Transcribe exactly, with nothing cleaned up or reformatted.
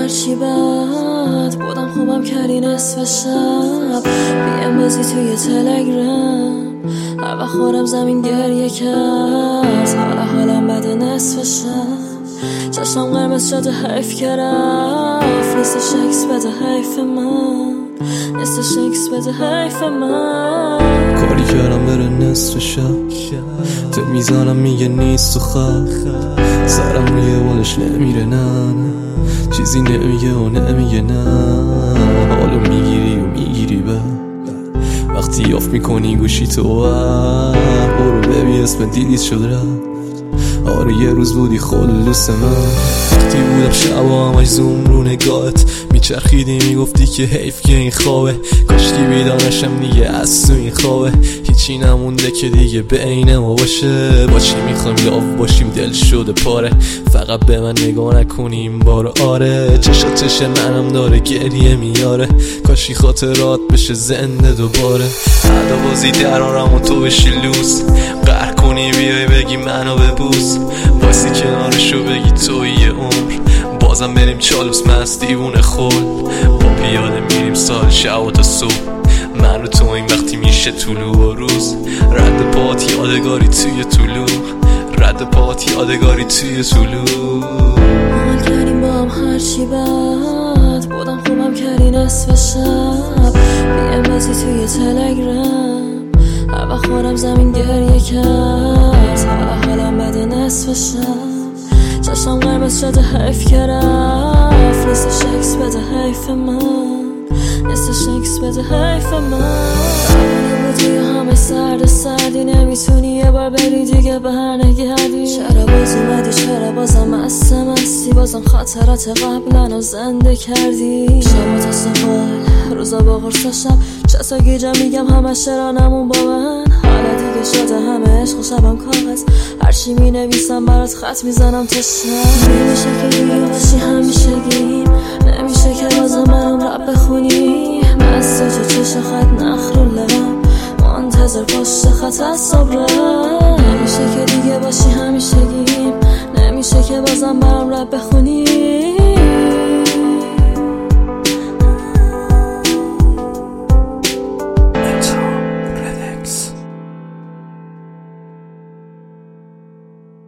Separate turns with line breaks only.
هرچی بد بودم خوبم کردی نصف شب بیم بازی توی تلگرام هر وقت خورم زمین گریه کرد حالا حالم بده نصف شب چشم قرمز شده حیف که رفت نیستش اکس بده حیف من نیستش اکس بده حیف من
کاری کردم بره نصف شب تو میزانم میگه نیست و خواب سرم روی بالش نمیره نه چیزی نمیگه و نمیگه نه حالو میگیری و میگیری به وقتی یافت میکنی گوشی تو برو ببین اسم دیلیت شد رفت آره یه روز بودی خلوص من وقتی بودم شبا همش زوم رو نگاهت میچرخیدی میگفتی که حیف که این خوابه کاشکی بیدانشم دیگه از تو این خوابه هیچی نمونده که دیگه بین ما باشه با چی میخوایم لاف باشیم دل شده پاره فقط به من نگاه نکنیم بار آره چشا چش منم داره گریه میاره کاشی خاطرات بشه زنده دوباره عدا بازی درارم و تو بشی لوس قهر کنی بیای بگی منو ببوس واسه کنارشو بگی توی یه عمر بازم بریم چالوس مست دیوونه خول با پیاده میریم سال شب و تا صبح من رو تو این وقتی میشه طلوع و روز رد پات یادگاری توی طلوع رد پات یادگاری توی طلوع
حال کردیم با هم هرچی بد بودم خوبم کردی نصف شب بیم بازی توی تلگرام هر وقت خورم زمین گریه کرد حالا حالم بده نصف شب چشم قرمز شده حیف که رفت نیستش اکس بده حیف من نیستش اکس بده حیف من قبلی بودی همه سرد سردی نمیتونی یه بار بری دیگه برنگردی چرا باز اومدی چرا بازم مسته مستی بازم خاطرات قبلنو زنده کردی شما تا سوال روزا با غرص شب چطا گیجه میگم همه شرانمون با من حالا دیگه شده همه عشق و شبم کاغذ هرچی می نویسم برات خط میزنم تا شب نمیشه که دیگه باشی همیشگیم نمیشه که بازم برام رب بخونی مسته تو چش خط نخ رو لبم منتظر پشت خط از صبرم نمیشه که دیگه باشی همیشگیم نمیشه که بازم برام رب بخونی